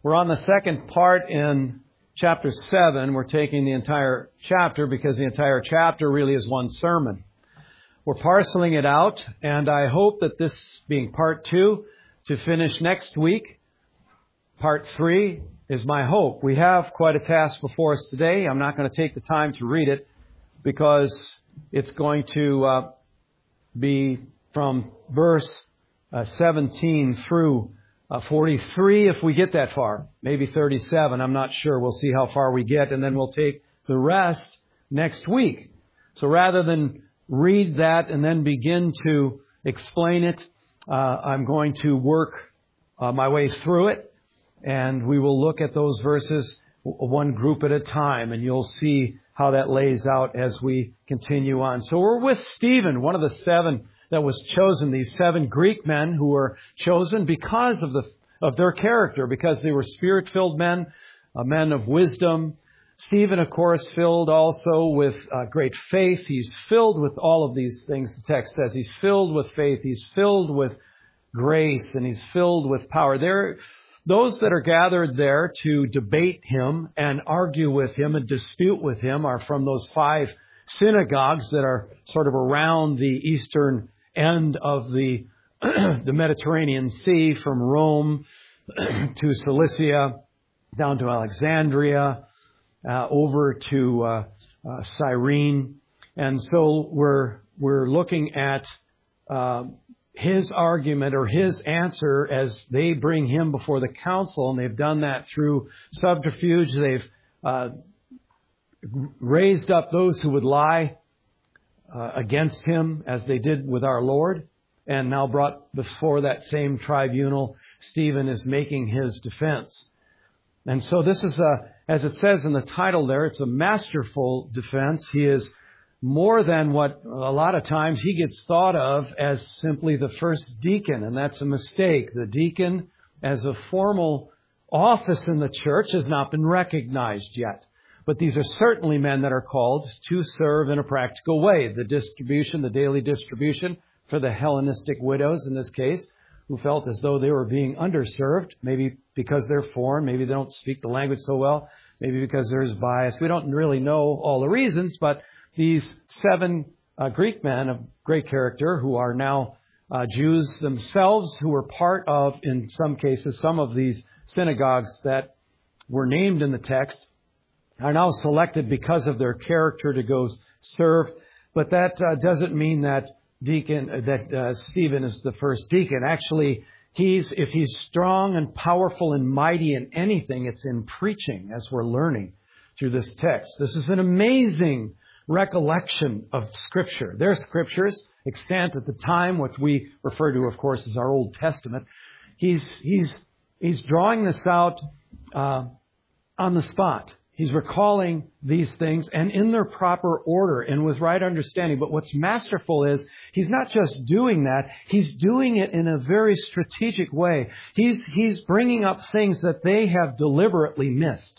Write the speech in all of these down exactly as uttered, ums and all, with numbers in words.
We're on the second part in chapter seven. We're taking the entire chapter because the entire chapter really is one sermon. We're parceling it out, and I hope that this being part two, to finish next week, part three is my hope. We have quite a task before us today. I'm not going to take the time to read it because it's going to uh, be from verse uh, seventeen through uh, forty-three if we get that far. Maybe thirty-seven. I'm not sure. We'll see how far we get, and then we'll take the rest next week. So rather than read that and then begin to explain it, uh, I'm going to work uh, my way through it, and we will look at those verses one group at a time, and you'll see how that lays out as we continue on. So we're with Stephen, one of the seven that was chosen, these seven Greek men who were chosen because of the of their character, because they were Spirit-filled men, uh, men of wisdom. Stephen, of course, filled also with uh, great faith. He's filled with all of these things, the text says. He's filled with faith. He's filled with grace, and he's filled with power. There, those that are gathered there to debate him and argue with him and dispute with him are from those five synagogues that are sort of around the eastern end of the the Mediterranean Sea, from Rome to Cilicia, down to Alexandria, uh, over to uh, uh, Cyrene. And so we're we're looking at uh, his argument or his answer as they bring him before the council, and they've done that through subterfuge. They've uh, raised up those who would lie uh, against him, as they did with our Lord, and now brought before that same tribunal, Stephen is making his defense. And so this is a, as it says in the title there, it's a masterful defense. He is more than what a lot of times he gets thought of as simply the first deacon, and that's a mistake. The deacon, as a formal office in the church, has not been recognized yet. But these are certainly men that are called to serve in a practical way. The distribution, the daily distribution for the Hellenistic widows in this case, who felt as though they were being underserved, maybe because they're foreign, maybe they don't speak the language so well, maybe because there's bias. We don't really know all the reasons, but these seven uh, Greek men of great character who are now uh, Jews themselves, who were part of, in some cases, some of these synagogues that were named in the text, are now selected because of their character to go serve. But that uh, doesn't mean that deacon, that uh, Stephen is the first deacon. Actually, he's if he's strong and powerful and mighty in anything, it's in preaching, as we're learning through this text. This is an amazing recollection of Scripture. Their Scriptures, extant at the time, what we refer to, of course, as our Old Testament. He's he's he's drawing this out uh, on the spot. He's recalling these things and in their proper order and with right understanding. But what's masterful is he's not just doing that. He's doing it in a very strategic way. He's he's bringing up things that they have deliberately missed,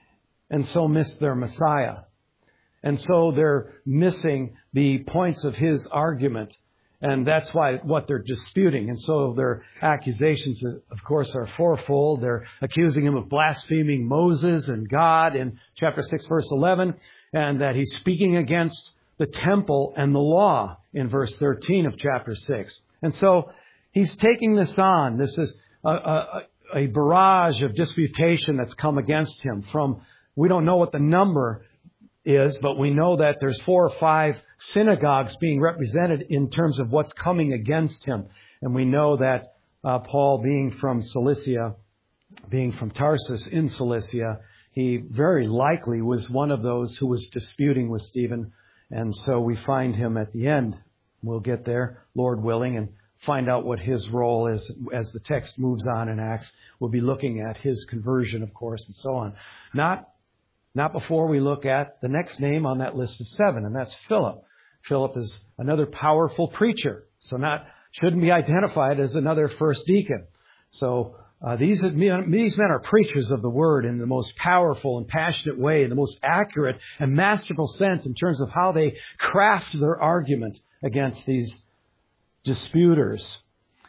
and so missed their Messiah. And so they're missing the points of his argument. And that's why what they're disputing. And so their accusations, of course, are fourfold. They're accusing him of blaspheming Moses and God in chapter six, verse eleven, and that he's speaking against the temple and the law in verse thirteen of chapter six. And so he's taking this on. This is a, a, a barrage of disputation that's come against him from, we don't know what the number is, but we know that there's four or five synagogues being represented in terms of what's coming against him. And we know that uh, Paul, being from Cilicia, being from Tarsus in Cilicia, he very likely was one of those who was disputing with Stephen. And so we find him at the end. We'll get there, Lord willing, and find out what his role is as the text moves on in Acts. We'll be looking at his conversion, of course, and so on. Not Not before we look at the next name on that list of seven, and that's Philip. Philip is another powerful preacher, so not shouldn't be identified as another first deacon. So uh, these these men are preachers of the word in the most powerful and passionate way, in the most accurate and masterful sense in terms of how they craft their argument against these disputers.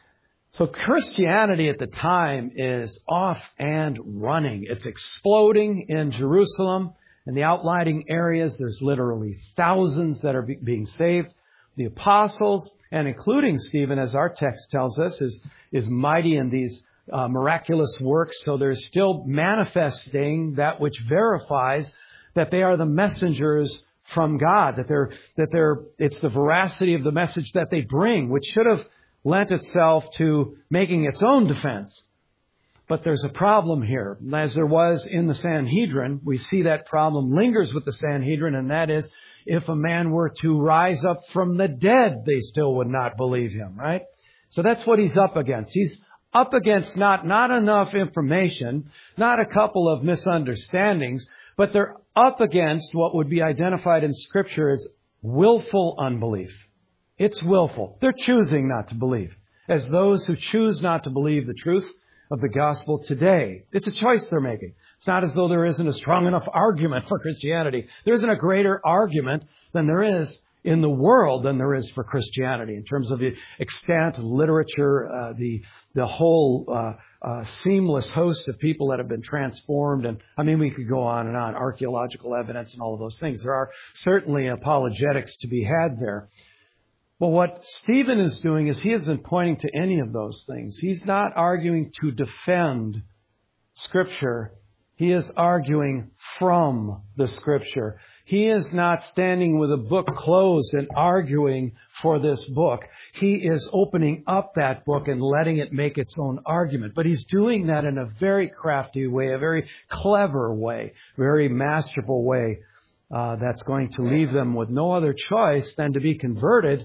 So Christianity at the time is off and running. It's exploding in Jerusalem. In the outlying areas, there's literally thousands that are be- being saved. The apostles, and including Stephen, as our text tells us, is, is mighty in these uh, miraculous works. So they're still manifesting that which verifies that they are the messengers from God, that they're, that they're, it's the veracity of the message that they bring, which should have lent itself to making its own defense. But there's a problem here. As there was in the Sanhedrin, we see that problem lingers with the Sanhedrin, and that is, if a man were to rise up from the dead, they still would not believe him, right? So that's what he's up against. He's up against not, not enough information, not a couple of misunderstandings, but they're up against what would be identified in Scripture as willful unbelief. It's willful. They're choosing not to believe. As those who choose not to believe the truth of the gospel today. It's a choice they're making. It's not as though there isn't a strong enough argument for Christianity. There isn't a greater argument than there is in the world than there is for Christianity in terms of the extant literature, uh, the the whole uh, uh, seamless host of people that have been transformed. And I mean, we could go on and on, archaeological evidence and all of those things. There are certainly apologetics to be had there. Well, what Stephen is doing is he isn't pointing to any of those things. He's not arguing to defend Scripture. He is arguing from the Scripture. He is not standing with a book closed and arguing for this book. He is opening up that book and letting it make its own argument. But he's doing that in a very crafty way, a very clever way, very masterful way uh, that's going to leave them with no other choice than to be converted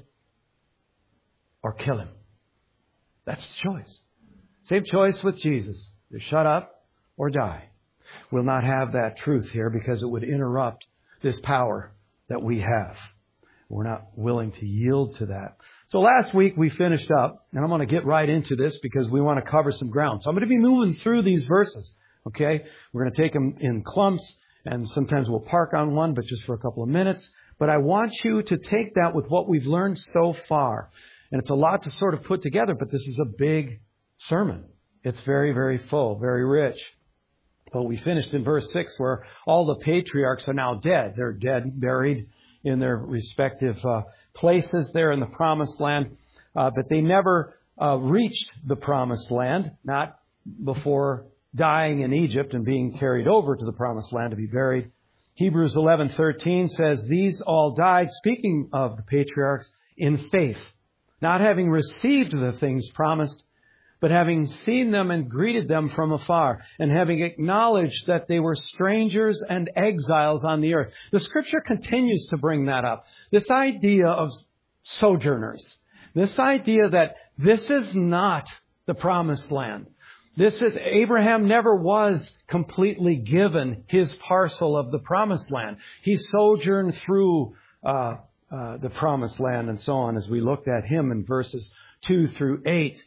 or kill him. That's the choice. Same choice with Jesus. To shut up or die. We'll not have that truth here because it would interrupt this power that we have. We're not willing to yield to that. So last week we finished up, and I'm going to get right into this because we want to cover some ground. So I'm going to be moving through these verses. Okay? We're going to take them in clumps, and sometimes we'll park on one, but just for a couple of minutes. But I want you to take that with what we've learned so far. And it's a lot to sort of put together, but this is a big sermon. It's very, very full, very rich. But we finished in verse six where all the patriarchs are now dead. They're dead, buried in their respective uh, places there in the promised land. Uh, but they never uh, reached the promised land, not before dying in Egypt and being carried over to the promised land to be buried. Hebrews eleven thirteen says, these all died, speaking of the patriarchs, in faith, not having received the things promised, but having seen them and greeted them from afar, and having acknowledged that they were strangers and exiles on the earth. The Scripture continues to bring that up. This idea of sojourners. This idea that this is not the promised land. This is, Abraham never was completely given his parcel of the promised land. He sojourned through uh, uh, the promised land and so on as we looked at him in verses two through eight.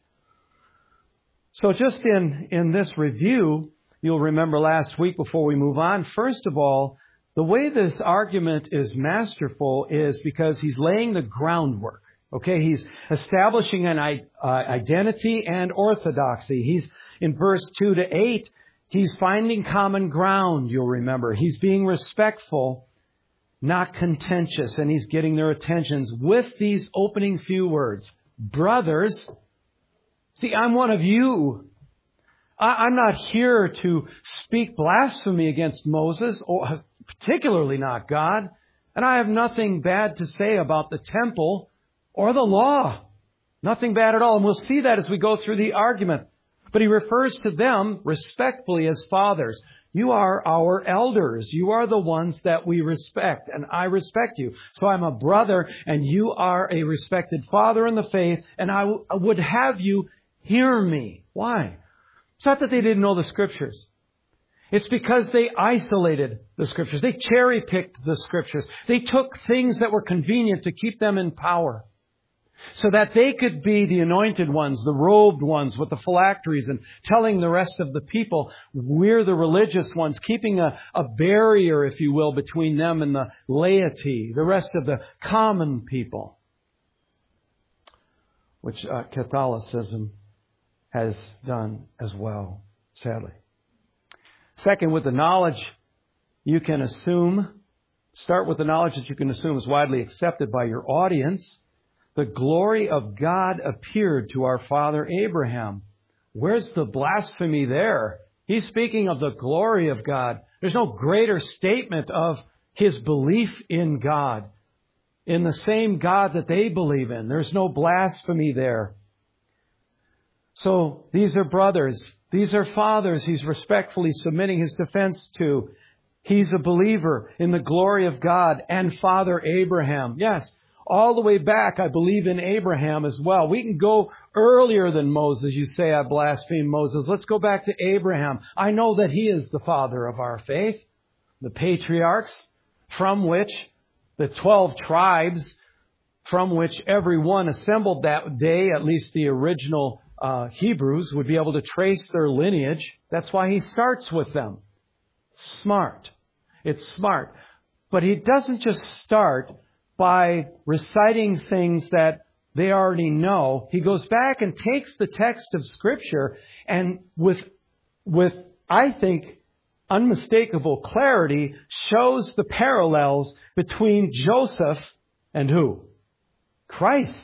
So just in, in this review, you'll remember last week before we move on, first of all, the way this argument is masterful is because he's laying the groundwork. Okay, he's establishing an uh, identity and orthodoxy. He's in verse two to eight, he's finding common ground, you'll remember. He's being respectful, not contentious, and he's getting their attentions with these opening few words. Brothers, see, I'm one of you. I'm not here to speak blasphemy against Moses, or particularly not God. And I have nothing bad to say about the temple or the law. Nothing bad at all. And we'll see that as we go through the argument. But he refers to them respectfully as fathers. You are our elders. You are the ones that we respect, and I respect you. So I'm a brother, and you are a respected father in the faith, and I, w- I would have you hear me. Why? It's not that they didn't know the Scriptures. It's because they isolated the Scriptures. They cherry-picked the Scriptures. They took things that were convenient to keep them in power, so that they could be the anointed ones, the robed ones with the phylacteries, and telling the rest of the people, we're the religious ones, keeping a, a barrier, if you will, between them and the laity, the rest of the common people, which uh, Catholicism has done as well, sadly. Second, with the knowledge you can assume, start with the knowledge that you can assume is widely accepted by your audience. The glory of God appeared to our father Abraham. Where's the blasphemy there? He's speaking of the glory of God. There's no greater statement of his belief in God, in the same God that they believe in. There's no blasphemy there. So these are brothers. These are fathers he's respectfully submitting his defense to. He's a believer in the glory of God and Father Abraham. Yes, all the way back, I believe in Abraham as well. We can go earlier than Moses. You say I blaspheme Moses. Let's go back to Abraham. I know that he is the father of our faith. The patriarchs, from which the twelve tribes, from which everyone assembled that day, at least the original uh, Hebrews, would be able to trace their lineage. That's why he starts with them. Smart. It's smart. But he doesn't just start by reciting things that they already know. He goes back and takes the text of Scripture and with, with, I think, unmistakable clarity, shows the parallels between Joseph and who? Christ.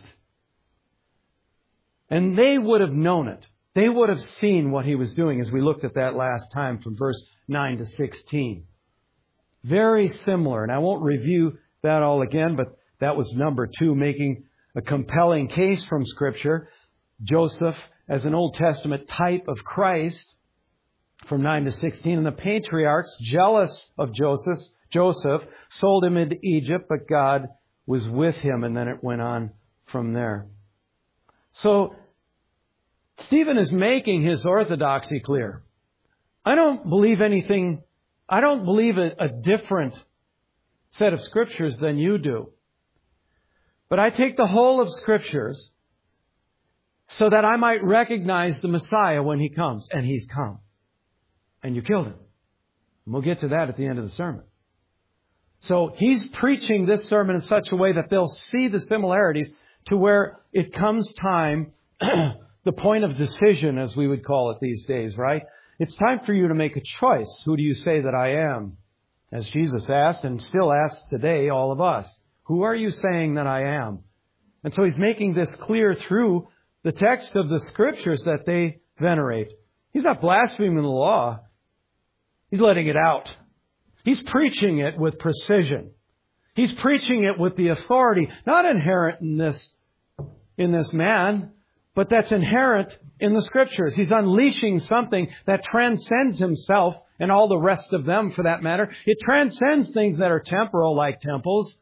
And they would have known it. They would have seen what he was doing as we looked at that last time from verse nine to sixteen. Very similar. And I won't review that all again, but that was number two, making a compelling case from Scripture. Joseph as an Old Testament type of Christ from nine to sixteen. And the patriarchs, jealous of Joseph, Joseph sold him into Egypt, but God was with him. And then it went on from there. So Stephen is making his orthodoxy clear. I don't believe anything, I don't believe a, a different set of Scriptures than you do. But I take the whole of Scriptures so that I might recognize the Messiah when He comes. And He's come. And you killed Him. And we'll get to that at the end of the sermon. So He's preaching this sermon in such a way that they'll see the similarities to where it comes time, the point of decision, as we would call it these days, right? It's time for you to make a choice. Who do you say that I am? As Jesus asked and still asks today all of us. Who are you saying that I am? And so He's making this clear through the text of the Scriptures that they venerate. He's not blaspheming the law. He's letting it out. He's preaching it with precision. He's preaching it with the authority, not inherent in this, in this man, but that's inherent in the Scriptures. He's unleashing something that transcends himself and all the rest of them for that matter. It transcends things that are temporal, like temples,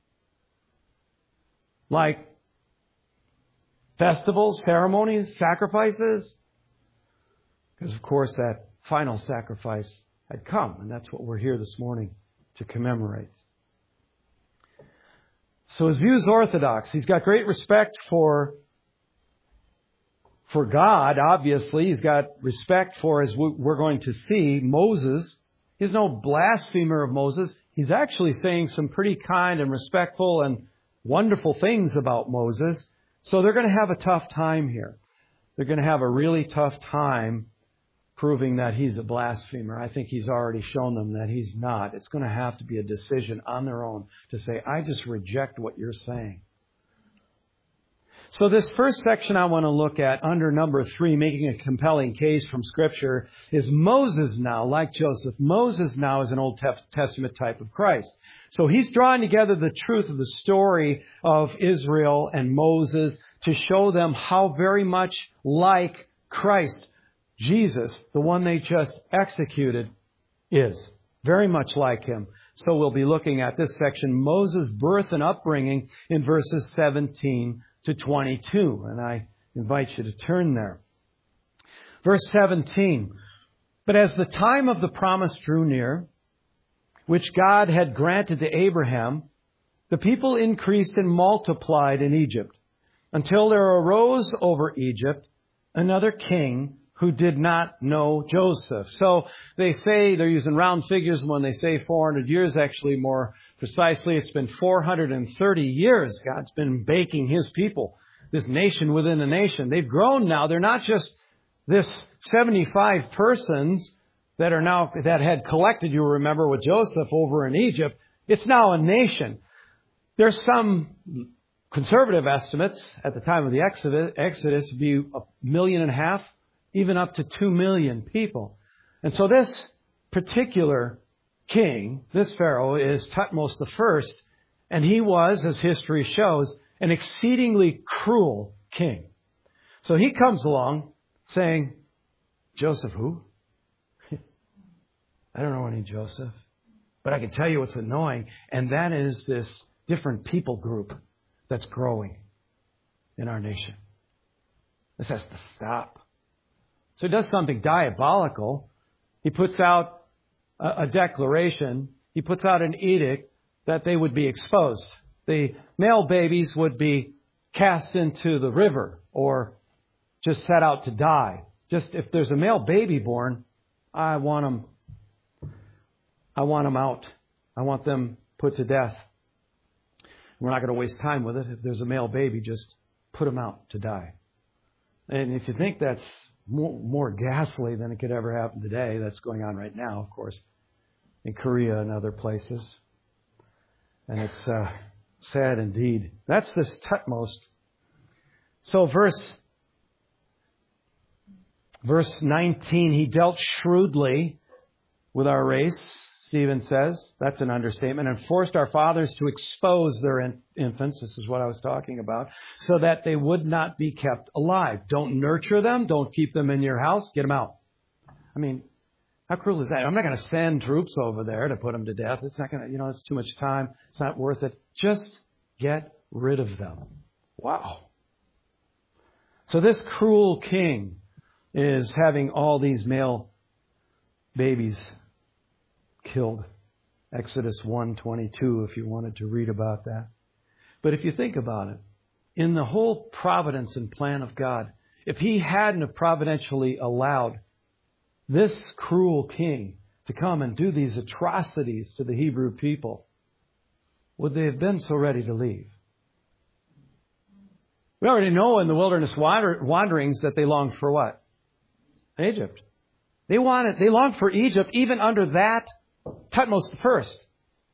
like festivals, ceremonies, sacrifices. Because of course that final sacrifice had come, and that's what we're here this morning to commemorate. So his view is orthodox. He's got great respect for For God, obviously. He's got respect for, as we're going to see, Moses. He's no blasphemer of Moses. He's actually saying some pretty kind and respectful and wonderful things about Moses. So they're going to have a tough time here. They're going to have a really tough time proving that he's a blasphemer. I think he's already shown them that he's not. It's going to have to be a decision on their own to say, I just reject what you're saying. So this first section I want to look at under number three, making a compelling case from Scripture, is Moses now, like Joseph. Moses now is an Old Testament type of Christ. So he's drawing together the truth of the story of Israel and Moses to show them how very much like Christ, Jesus, the one they just executed, is. Very much like Him. So we'll be looking at this section, Moses' birth and upbringing, in verses seventeen to twenty-two. And I invite you to turn there. Verse seventeen. But as the time of the promise drew near, which God had granted to Abraham, the people increased and multiplied in Egypt, until there arose over Egypt another king who did not know Joseph. So they say, they're using round figures when they say four hundred years. Actually, more precisely, it's been four hundred thirty years. God's been baking His people, this nation within a nation. They've grown now. They're not just this seventy-five persons that are now, that had collected, you remember, with Joseph over in Egypt, it's now a nation. There's some conservative estimates at the time of the Exodus, Exodus be a million and a half, even up to two million people. And so this particular king, this Pharaoh, is Thutmose the First, and he was, as history shows, an exceedingly cruel king. So he comes along saying, Joseph who? I don't know any Joseph, but I can tell you what's annoying, and that is this different people group that's growing in our nation. This has to stop. So he does something diabolical. He puts out a, a declaration. He puts out an edict that they would be exposed. The male babies would be cast into the river or just set out to die. Just if there's a male baby born, I want them, I want them out. I want them put to death. We're not going to waste time with it. If there's a male baby, just put him out to die. And if you think that's more, more ghastly than it could ever happen today, that's going on right now, of course, in Korea and other places. And it's uh, sad indeed. That's this Thutmose. So verse verse nineteen, he dealt shrewdly with our race, Stephen says. That's an understatement. And forced our fathers to expose their in- infants. This is what I was talking about. So that they would not be kept alive. Don't nurture them. Don't keep them in your house. Get them out. I mean, how cruel is that? I'm not going to send troops over there to put them to death. It's not going to, you know, it's too much time. It's not worth it. Just get rid of them. Wow. So this cruel king is having all these male babies killed. Exodus one twenty-two, if you wanted to read about that. But if you think about it, in the whole providence and plan of God, if he hadn't have providentially allowed this cruel king to come and do these atrocities to the Hebrew people, would they have been so ready to leave? We already know in the wilderness wander- wanderings that they longed for what? Egypt. They wanted, they longed for Egypt even under that Thutmose the First.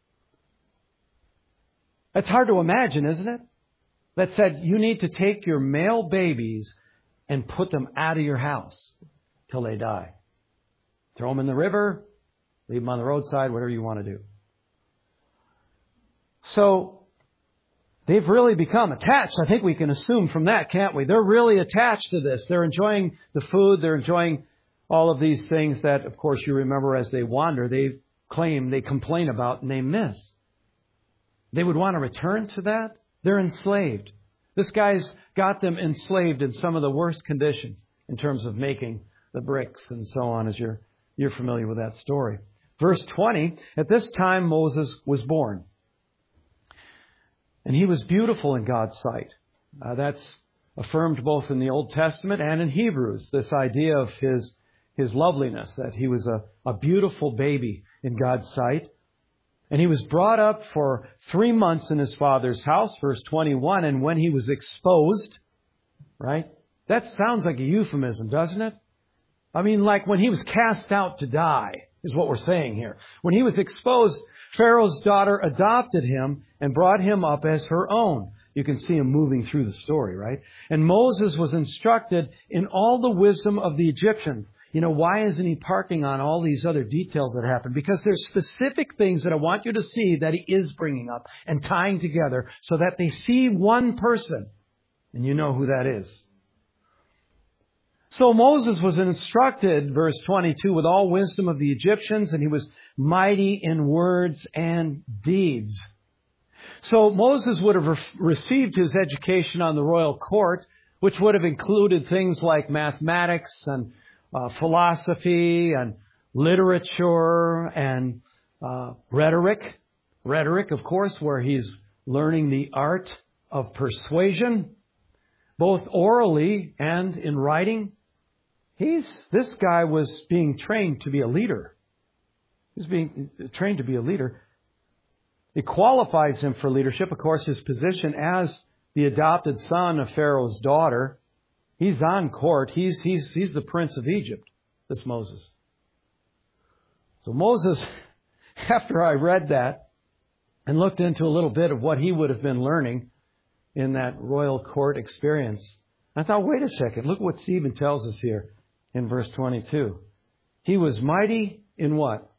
That's hard to imagine, isn't it? That said, you need to take your male babies and put them out of your house till they die. Throw them in the river, leave them on the roadside, whatever you want to do. So, they've really become attached. I think we can assume from that, can't we? They're really attached to this. They're enjoying the food. They're enjoying all of these things that, of course, you remember as they wander, they claim, they complain about, and they miss. They would want to return to that. They're enslaved. This guy's got them enslaved in some of the worst conditions in terms of making the bricks and so on, as you're You're familiar with that story. Verse twenty, at this time Moses was born. And he was beautiful in God's sight. Uh, that's affirmed both in the Old Testament and in Hebrews, this idea of his, his loveliness, that he was a, a beautiful baby in God's sight. And he was brought up for three months in his father's house, verse twenty-one, and when he was exposed, right? That sounds like a euphemism, doesn't it? I mean, like when he was cast out to die, is what we're saying here. When he was exposed, Pharaoh's daughter adopted him and brought him up as her own. You can see him moving through the story, right? And Moses was instructed in all the wisdom of the Egyptians. You know, why isn't he parking on all these other details that happen? Because there's specific things that I want you to see that he is bringing up and tying together so that they see one person. And you know who that is. So Moses was instructed, verse twenty-two, with all wisdom of the Egyptians, and he was mighty in words and deeds. So Moses would have re- received his education on the royal court, which would have included things like mathematics and uh, philosophy and literature and uh, rhetoric. Rhetoric, of course, where he's learning the art of persuasion, both orally and in writing. He's, this guy was being trained to be a leader. He's being trained to be a leader. It qualifies him for leadership. Of course, his position as the adopted son of Pharaoh's daughter He's on court. He's, he's, he's the prince of Egypt, this Moses. So Moses, after I read that and looked into a little bit of what he would have been learning in that royal court experience, I thought, wait a second, look what Stephen tells us here in verse twenty-two. He was mighty in what?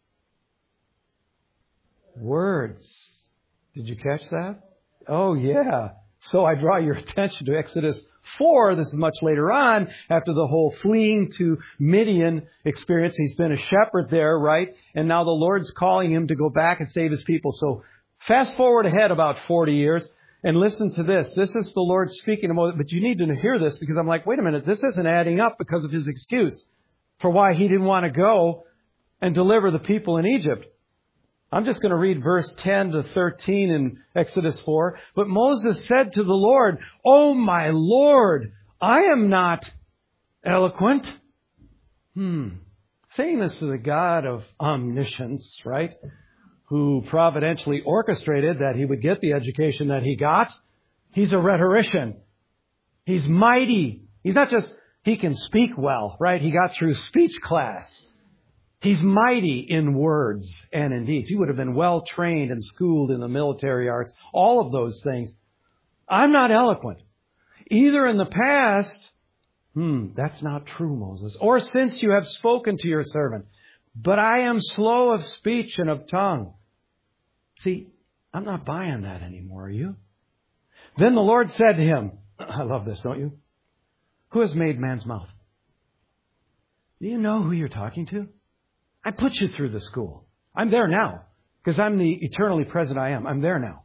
Words. Did you catch that? Oh, yeah. So I draw your attention to Exodus four. This is much later on, after the whole fleeing to Midian experience. He's been a shepherd there, right? And now the Lord's calling him to go back and save His people. So fast forward ahead about forty years and listen to this. This is the Lord speaking to Moses. But you need to hear this because I'm like, wait a minute, this isn't adding up because of his excuse for why he didn't want to go and deliver the people in Egypt. I'm just going to read verse ten to thirteen in Exodus four. But Moses said to the Lord, "Oh, my Lord, I am not eloquent." Hmm. Saying this to the God of omniscience, right? Who providentially orchestrated that he would get the education that he got. He's a rhetorician. He's mighty. He's not just, he can speak well, right? He got through speech class. He's mighty in words and in deeds. He would have been well trained and schooled in the military arts, all of those things. I'm not eloquent. Either in the past, hmm, that's not true, Moses, or since you have spoken to your servant, but I am slow of speech and of tongue. See, I'm not buying that anymore, are you? Then the Lord said to him, I love this, don't you? Who has made man's mouth? Do you know who you're talking to? I put you through the school. I'm there now because I'm the eternally present I am. I'm there now.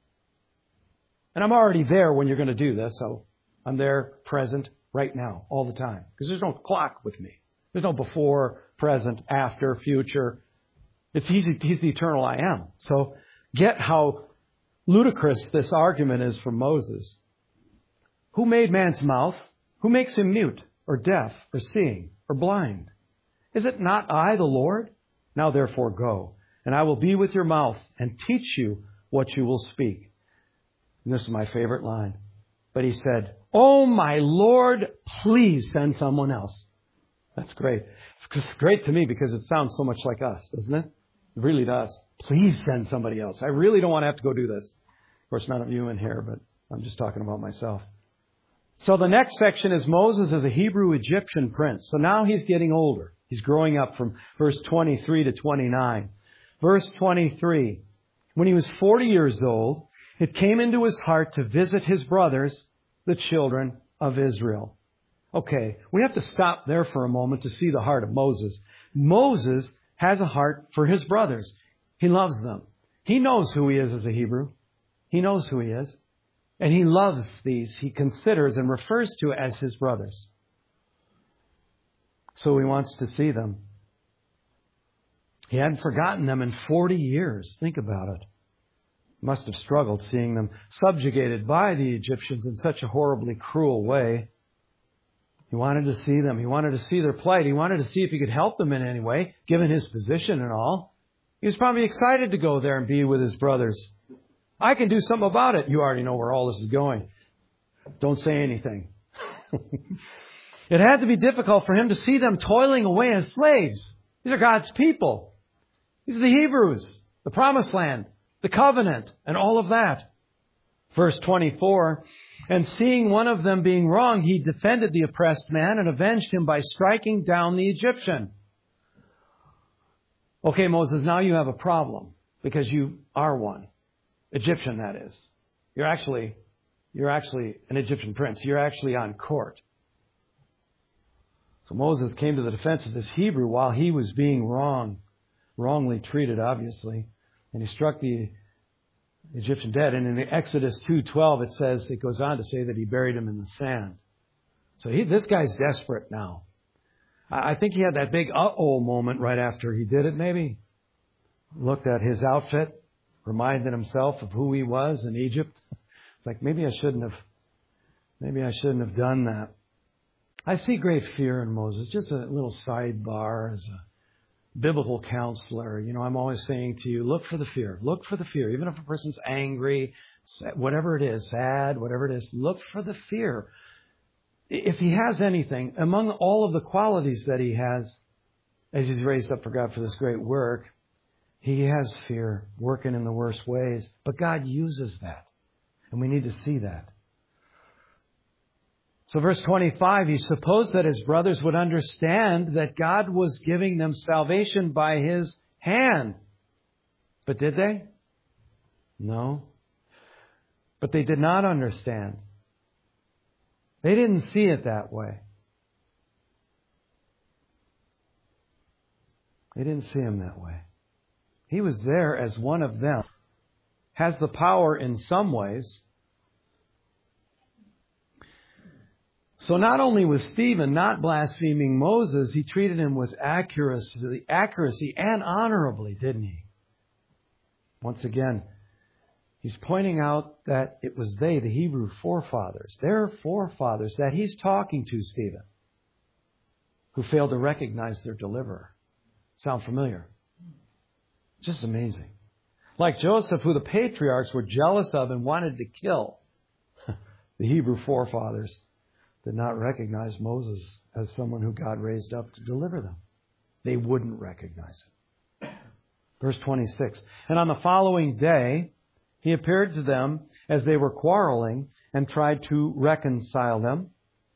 And I'm already there when you're going to do this. So I'm there present right now all the time because there's no clock with me. There's no before, present, after, future. It's he's, he's the eternal I am. So get how ludicrous this argument is from Moses. Who made man's mouth? Who makes him mute or deaf or seeing or blind? Is it not I, the Lord? Now therefore go, and I will be with your mouth and teach you what you will speak. And this is my favorite line. But he said, "Oh, my Lord, please send someone else." That's great. It's great to me because it sounds so much like us, doesn't it? It really does. Please send somebody else. I really don't want to have to go do this. Of course, none of you in here, but I'm just talking about myself. So the next section is Moses as a Hebrew Egyptian prince. So now he's getting older. He's growing up from verse twenty-three to twenty-nine. Verse twenty-three. When he was forty years old, it came into his heart to visit his brothers, the children of Israel. Okay, we have to stop there for a moment to see the heart of Moses. Moses has a heart for his brothers. He loves them. He knows who he is as a Hebrew. He knows who he is. And he loves these. He considers and refers to as his brothers. So he wants to see them. He hadn't forgotten them in forty years. Think about it. Must have struggled seeing them subjugated by the Egyptians in such a horribly cruel way. He wanted to see them. He wanted to see their plight. He wanted to see if he could help them in any way, given his position and all. He was probably excited to go there and be with his brothers. I can do something about it. You already know where all this is going. Don't say anything. It had to be difficult for him to see them toiling away as slaves. These are God's people. These are the Hebrews, the promised land, the covenant, and all of that. Verse twenty-four, and seeing one of them being wrong, he defended the oppressed man and avenged him by striking down the Egyptian. Okay, Moses, now you have a problem because you are one. Egyptian, that is. You're actually, you're actually an Egyptian prince. You're actually on court. So Moses came to the defense of this Hebrew while he was being wrong, wrongly treated, obviously. And he struck the Egyptian dead. And in Exodus two twelve, it says, it goes on to say that he buried him in the sand. So he, this guy's desperate now. I, I think he had that big uh-oh moment right after he did it, maybe. Looked at his outfit, reminded himself of who he was in Egypt. It's like, maybe I shouldn't have, maybe I shouldn't have done that. I see great fear in Moses. Just a little sidebar as a biblical counselor. You know, I'm always saying to you, look for the fear. Look for the fear. Even if a person's angry, whatever it is, sad, whatever it is, look for the fear. if he has anything, among all of the qualities that he has, as he's raised up for God for this great work, he has fear, working in the worst ways. But God uses that. And we need to see that. So verse twenty-five, he supposed that his brothers would understand that God was giving them salvation by his hand. But did they? No. But they did not understand. They didn't see it that way. They didn't see him that way. He was there as one of them. Has the power in some ways. So not only was Stephen not blaspheming Moses, he treated him with accuracy, accuracy and honorably, didn't he? Once again, he's pointing out that it was they, the Hebrew forefathers, their forefathers that he's talking to, Stephen, who failed to recognize their deliverer. Sound familiar? Just amazing. Like Joseph, who the patriarchs were jealous of and wanted to kill. The Hebrew forefathers did not recognize Moses as someone who God raised up to deliver them. They wouldn't recognize him. Verse twenty-six. And on the following day, he appeared to them as they were quarreling and tried to reconcile them,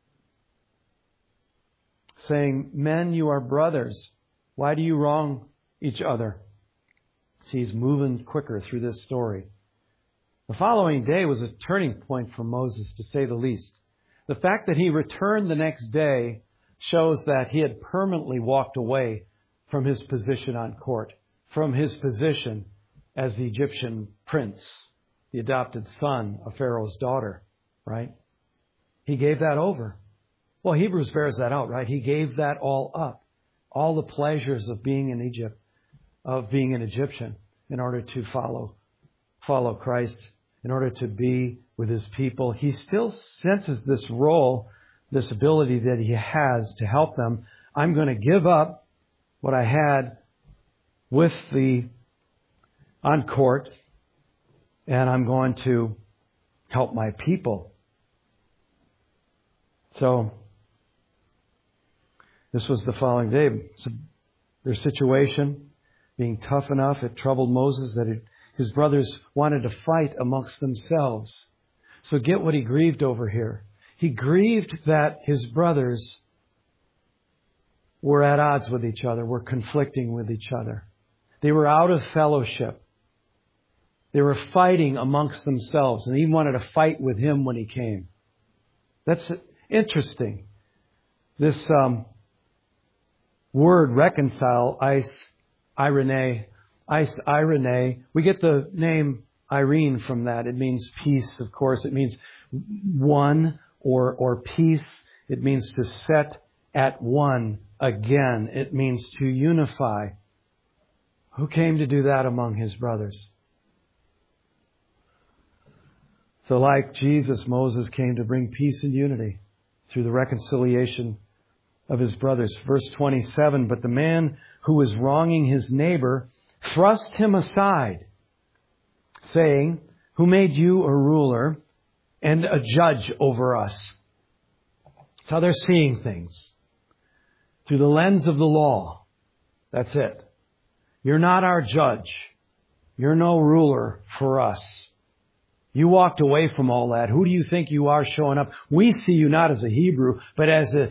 saying, Men, you are brothers. Why do you wrong each other? See, he's moving quicker through this story. The following day was a turning point for Moses, to say the least. The fact that he returned the next day shows that he had permanently walked away from his position on court, from his position as the Egyptian prince, the adopted son of Pharaoh's daughter, right? He gave that over. Well, Hebrews bears that out, right? He gave that all up. All the pleasures of being in Egypt, of being an Egyptian, in order to follow, follow Christ, in order to be with his people. He still senses this role, this ability that he has to help them. I'm going to give up what I had with the on court, and I'm going to help my people. So this was the following day. So their situation being tough enough, it troubled Moses that it, his brothers wanted to fight amongst themselves. So get what he grieved over here. He grieved that his brothers were at odds with each other, were conflicting with each other. They were out of fellowship. They were fighting amongst themselves, and he wanted to fight with him when he came. That's interesting. This um, word reconcile, eis, irene, eis, irene, we get the name Irene from that. It means peace, of course. It means one or or peace. It means to set at one again. It means to unify. Who came to do that among his brothers? So like Jesus, Moses came to bring peace and unity through the reconciliation of his brothers. Verse twenty-seven, but the man who was wronging his neighbor thrust him aside, saying, Who made you a ruler and a judge over us? That's how they're seeing things. Through the lens of the law. That's it. You're not our judge. You're no ruler for us. You walked away from all that. Who do you think you are showing up? We see you not as a Hebrew, but as a,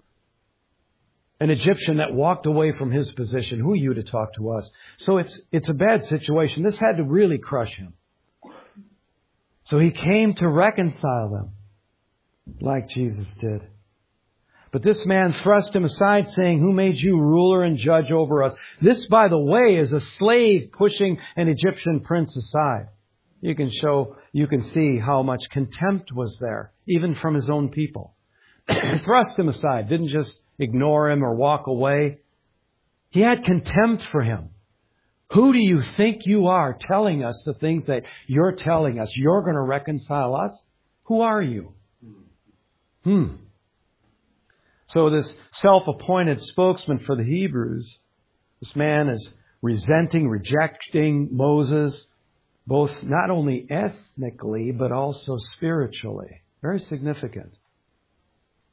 an Egyptian that walked away from his position. Who are you to talk to us? So it's, it's a bad situation. This had to really crush him. So he came to reconcile them like Jesus did. But this man thrust him aside, saying, Who made you ruler and judge over us? This, by the way, is a slave pushing an Egyptian prince aside. You can show, you can see how much contempt was there, even from his own people. Thrust him aside, didn't just ignore him or walk away. He had contempt for him. Who do you think you are telling us the things that you're telling us? You're going to reconcile us? Who are you? Hmm. So this self-appointed spokesman for the Hebrews, this man is resenting, rejecting Moses, both not only ethnically, but also spiritually. Very significant.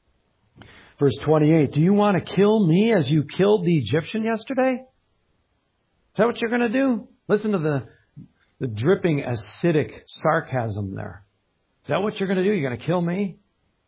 Verse twenty-eight, do you want to kill me as you killed the Egyptian yesterday? Is that what you're going to do? Listen to the, the dripping acidic sarcasm there. Is that what you're going to do? You're going to kill me?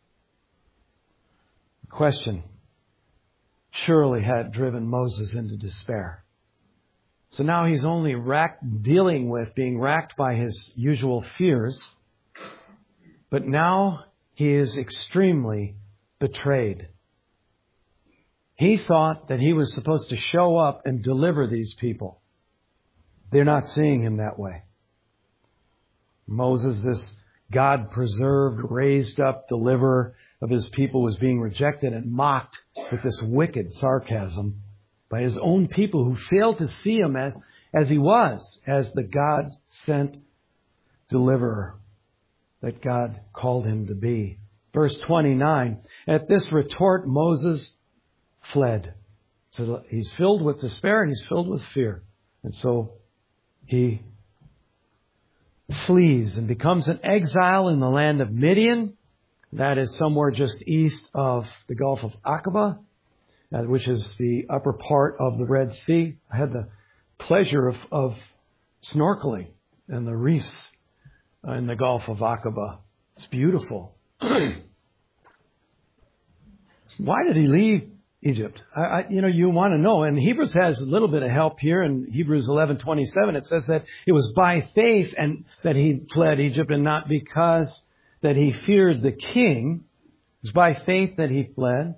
The question surely had driven Moses into despair. So now he's only racked, dealing with being racked by his usual fears. But now he is extremely betrayed. He thought that he was supposed to show up and deliver these people. They're not seeing him that way. Moses, this God-preserved, raised-up deliverer of his people, was being rejected and mocked with this wicked sarcasm by his own people who failed to see him as, as he was, as the God-sent deliverer that God called him to be. Verse twenty-nine, at this retort, Moses fled. So he's filled with despair and he's filled with fear. And so he flees and becomes an exile in the land of Midian. That is somewhere just east of the Gulf of Aqaba, which is the upper part of the Red Sea. I had the pleasure of, of snorkeling in the reefs in the Gulf of Aqaba. It's beautiful. Why did he leave Egypt? I, I, you know, you want to know. And Hebrews has a little bit of help here. In Hebrews eleven twenty-seven, it says that it was by faith and that he fled Egypt and not because that he feared the king. It was by faith that he fled.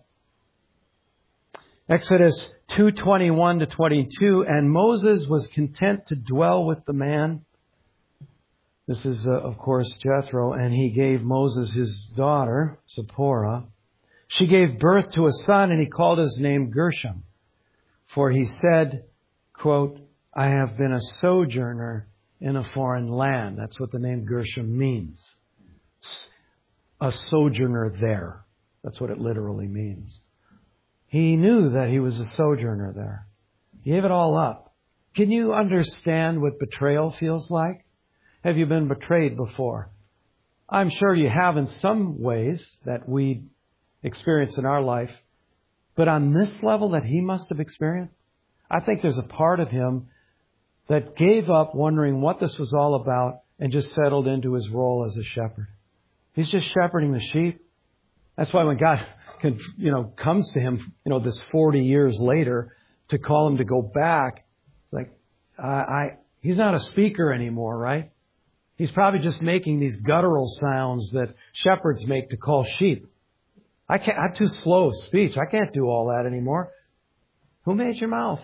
Exodus two twenty-one to twenty-two, and Moses was content to dwell with the man. This is, uh, of course, Jethro, and he gave Moses his daughter, Zipporah. She gave birth to a son, and he called his name Gershom. For he said, quote, I have been a sojourner in a foreign land. That's what the name Gershom means. A sojourner there. That's what it literally means. He knew that he was a sojourner there. He gave it all up. Can you understand what betrayal feels like? Have you been betrayed before? I'm sure you have in some ways that we experience in our life. But on this level that he must have experienced, I think there's a part of him that gave up wondering what this was all about and just settled into his role as a shepherd. He's just shepherding the sheep. That's why when God can, you know, comes to him, you know, this forty years later to call him to go back, like, I, I he's not a speaker anymore, right? He's probably just making these guttural sounds that shepherds make to call sheep. I can't, I'm too slow of speech. I can't do all that anymore. Who made your mouth?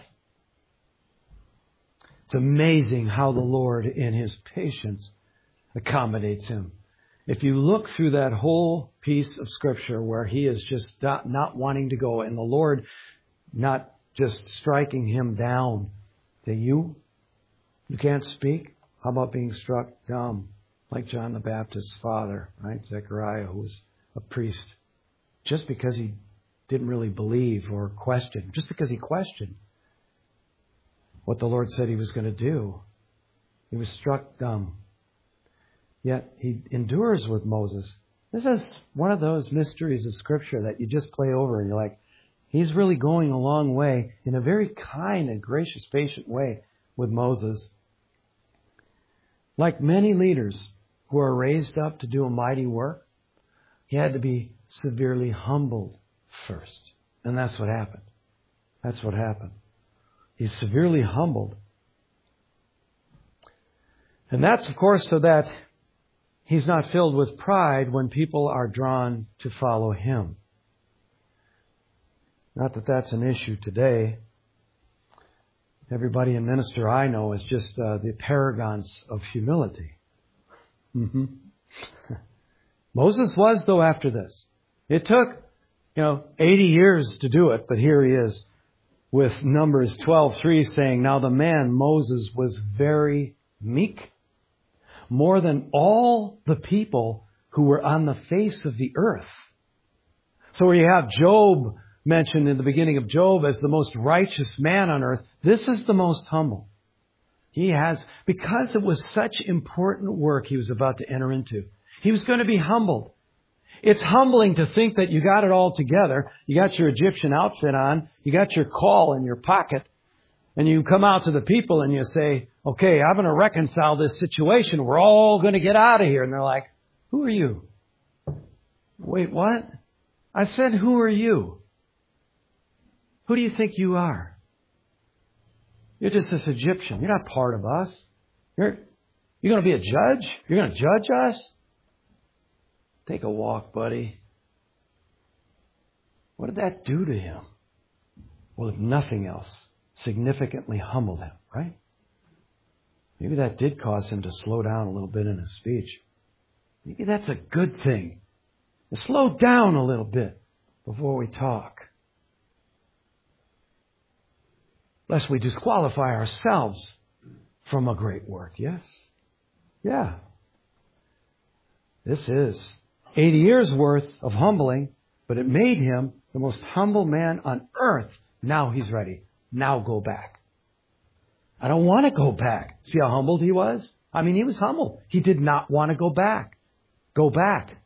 It's amazing how the Lord, in His patience, accommodates him. If you look through that whole piece of Scripture where he is just not, not wanting to go, and the Lord not just striking him down, say, you, you can't speak? How about being struck dumb, like John the Baptist's father, right? Zechariah, who was a priest, just because he didn't really believe or question, just because he questioned what the Lord said he was going to do. He was struck dumb. Yet he endures with Moses. This is one of those mysteries of Scripture that you just play over and you're like, he's really going a long way in a very kind and gracious, patient way with Moses. Like many leaders who are raised up to do a mighty work, he had to be severely humbled first. And that's what happened. That's what happened. He's severely humbled. And that's, of course, so that he's not filled with pride when people are drawn to follow him. Not that that's an issue today. Everybody in minister I know is just uh, the paragons of humility. Mm-hmm. Moses was, though, after this. It took, you know, eighty years to do it, but here he is with Numbers twelve three saying, now the man Moses was very meek, more than all the people who were on the face of the earth. So where you have Job mentioned in the beginning of Job as the most righteous man on earth, this is the most humble. He has, because it was such important work he was about to enter into, he was going to be humbled. It's humbling to think that you got it all together. You got your Egyptian outfit on. You got your call in your pocket. And you come out to the people and you say, okay, I'm going to reconcile this situation. We're all going to get out of here. And they're like, who are you? Wait, what? I said, who are you? Who do you think you are? You're just this Egyptian. You're not part of us. You're, you're going to be a judge? You're going to judge us? Take a walk, buddy. What did that do to him? Well, if nothing else, significantly humbled him, right? Maybe that did cause him to slow down a little bit in his speech. Maybe that's a good thing. To slow down a little bit before we talk. Lest we disqualify ourselves from a great work, yes? Yeah. This is eighty years worth of humbling, but it made him the most humble man on earth. Now he's ready. Now go back. I don't want to go back. See how humbled he was? I mean, he was humble. He did not want to go back. Go back.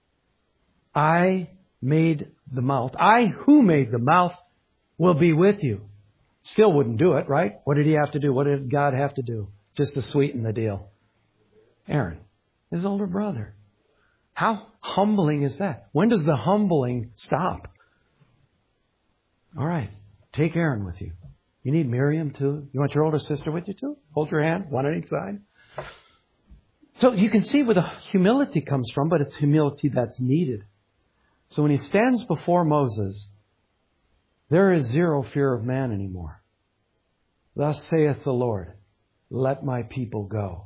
I made the mouth. I who made the mouth will be with you. Still wouldn't do it, right? What did he have to do? What did God have to do? Just to sweeten the deal. Aaron, his older brother. How humbling is that? When does the humbling stop? All right. Take Aaron with you. You need Miriam too? You want your older sister with you too? Hold your hand, one on each side. So you can see where the humility comes from, but it's humility that's needed. So when he stands before Moses, there is zero fear of man anymore. Thus saith the Lord, let my people go.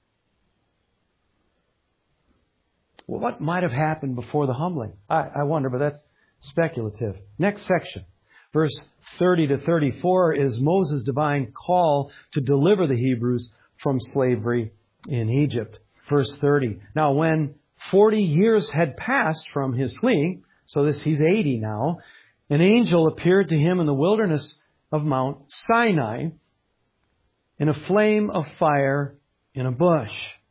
Well, what might have happened before the humbling? I, I wonder, but that's speculative. Next section. Verse thirty to thirty-four is Moses' divine call to deliver the Hebrews from slavery in Egypt. Verse thirty. Now when forty years had passed from his fleeing, so this he's eighty now, an angel appeared to him in the wilderness of Mount Sinai in a flame of fire in a bush.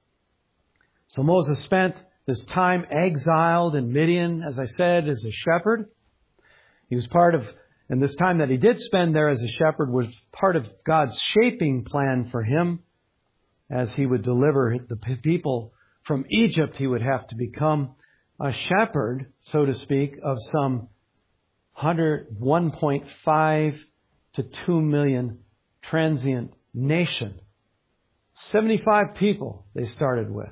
So Moses spent this time exiled in Midian, as I said, as a shepherd. He was part of, and this time that he did spend there as a shepherd was part of God's shaping plan for him. As he would deliver the people from Egypt, he would have to become a shepherd, so to speak, of some one point five to two million transient nation. seventy-five people they started with.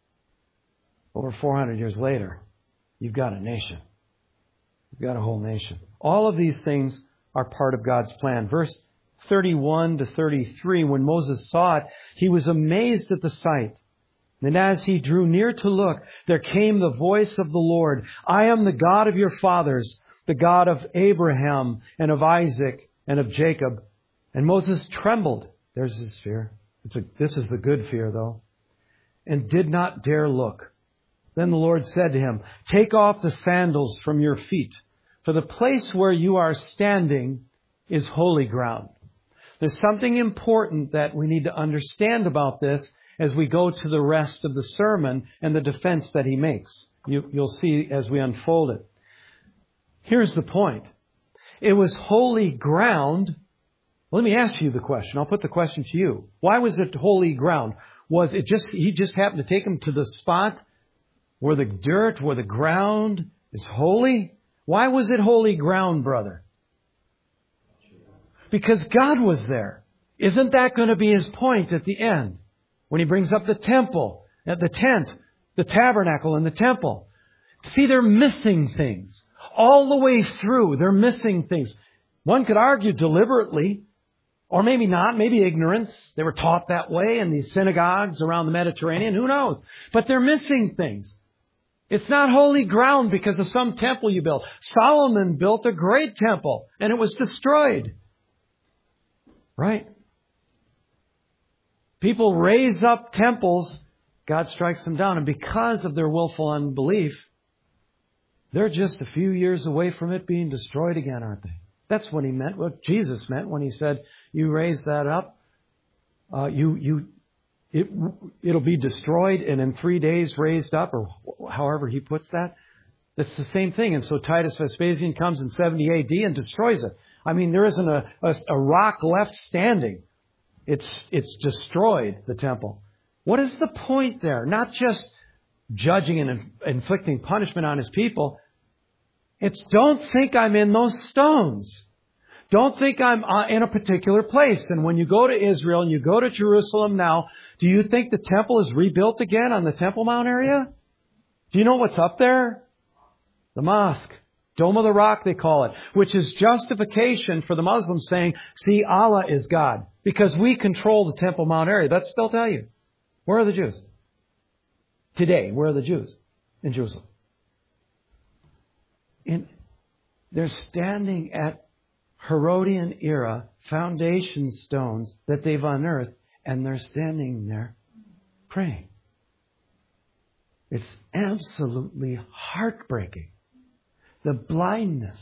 Over four hundred years later, you've got a nation. You've got a whole nation. All of these things are part of God's plan. Verse thirty-one to thirty-three, when Moses saw it, he was amazed at the sight. And as he drew near to look, there came the voice of the Lord. I am the God of your fathers, the God of Abraham and of Isaac and of Jacob. And Moses trembled. There's his fear. It's a, this is the good fear, though. And did not dare look. Then the Lord said to him, take off the sandals from your feet, for the place where you are standing is holy ground. There's something important that we need to understand about this as we go to the rest of the sermon and the defense that he makes. You, you'll see as we unfold it. Here's the point. It was holy ground. Let me ask you the question. I'll put the question to you. Why was it holy ground? Was it just, he just happened to take him to the spot where the dirt, where the ground is holy? Why was it holy ground, brother? Because God was there. Isn't that going to be his point at the end? When he brings up the temple, the tent, the tabernacle and the temple. See, they're missing things. All the way through, they're missing things. One could argue deliberately, or maybe not, maybe ignorance. They were taught that way in these synagogues around the Mediterranean. Who knows? But they're missing things. It's not holy ground because of some temple you built. Solomon built a great temple and it was destroyed. Right? People raise up temples, God strikes them down. And because of their willful unbelief, they're just a few years away from it being destroyed again, aren't they? That's what he meant, what Jesus meant when he said, you raise that up, uh, you, you, it, it'll be destroyed and in three days raised up, or however he puts that. It's the same thing. And so Titus Vespasian comes in seventy A D and destroys it. I mean, there isn't a, a, a rock left standing. It's, it's destroyed, the temple. What is the point there? Not just judging and inflicting punishment on His people. It's don't think I'm in those stones. Don't think I'm in a particular place. And when you go to Israel and you go to Jerusalem now, do you think the temple is rebuilt again on the Temple Mount area? Do you know what's up there? The mosque. Dome of the Rock, they call it, which is justification for the Muslims saying, see, Allah is God, because we control the Temple Mount area. That's what they'll tell you. Where are the Jews? Today, where are the Jews? In Jerusalem. In, they're standing at Herodian era foundation stones that they've unearthed, and they're standing there praying. It's absolutely heartbreaking. The blindness.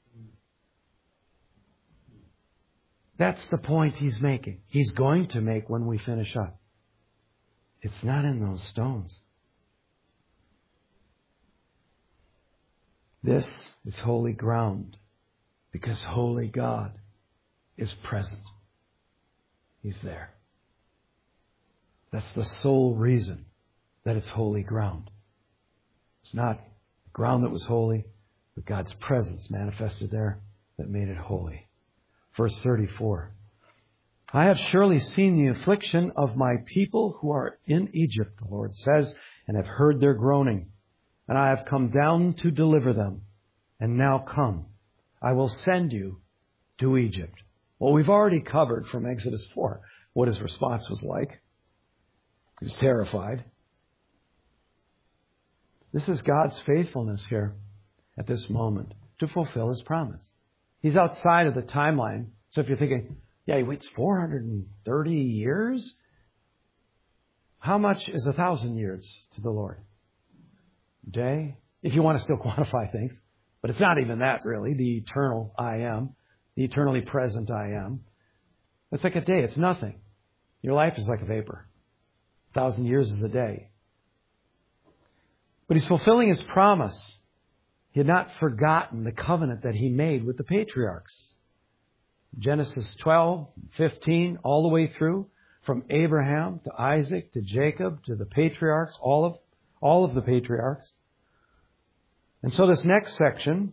That's the point he's making. He's going to make when we finish up. It's not in those stones. This is holy ground because holy God is present. He's there. That's the sole reason that it's holy ground. It's not ground that was holy, but God's presence manifested there that made it holy. Verse thirty-four. I have surely seen the affliction of my people who are in Egypt, the Lord says, and have heard their groaning. And I have come down to deliver them. And now come, I will send you to Egypt. Well, we've already covered from Exodus four what his response was like. He was terrified. This is God's faithfulness here at this moment to fulfill His promise. He's outside of the timeline. So if you're thinking, yeah, He waits four hundred thirty years? How much is a thousand years to the Lord? Day? If you want to still quantify things. But it's not even that really, the eternal I am, the eternally present I am. It's like a day, it's nothing. Your life is like a vapor. A thousand years is a day. But He's fulfilling His promise. He had not forgotten the covenant that He made with the patriarchs. Genesis twelve, fifteen, all the way through, from Abraham to Isaac to Jacob to the patriarchs, all of, all of the patriarchs. And so this next section